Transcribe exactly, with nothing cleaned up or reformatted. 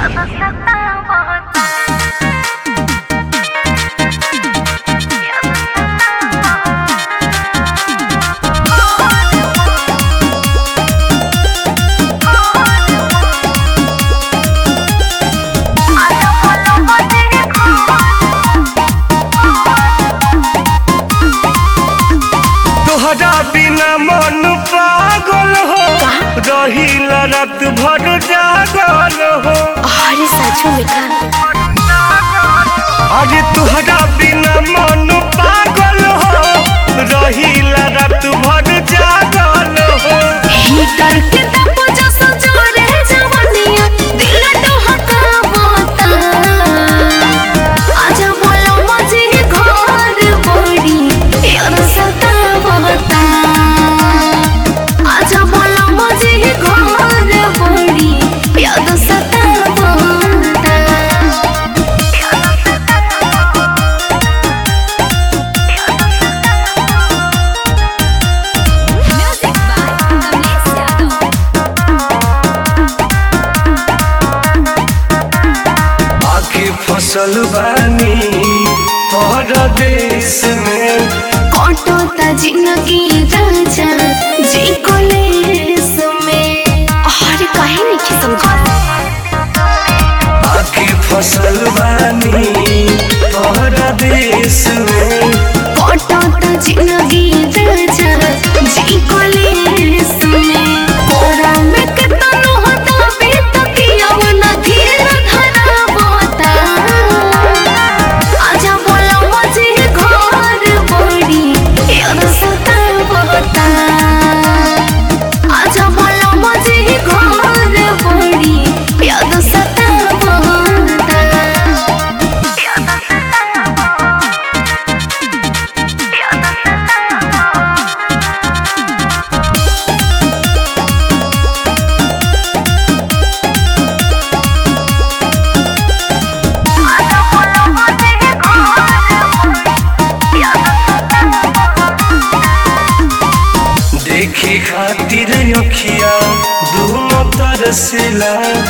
तोहरा बिना मन पागल हो रहीला रात भर जागल हो। अरे सच में का अरे तोहरा बिना मन पागल हो रहीला रात भर जागल हो। हीटर के तप जो सजोरे जवनिया दिल डहका बोता आजा बोलो मजे घर बड़ी यार सता बोता आजा बोलो मजे घर बड़ी यार सता बोता। Music by Kamlesh Yadav. आके फसल बानी परदेश में कटोता जिंदगी राजा जी कॉलेज में। अरे काहे नहीं समझा आके फसल बानी परदेश में कटोता जिंदगी राजा जी कॉलेज में। कोरा में कितनो होता बेतकिया ना धीर धरा बोता आजा बोला मजे घर बड़ी यार सता बोता आजा बोला मजे घर बड़ी यार सता बोता। देखे खातिर अखिया दोनों तरसला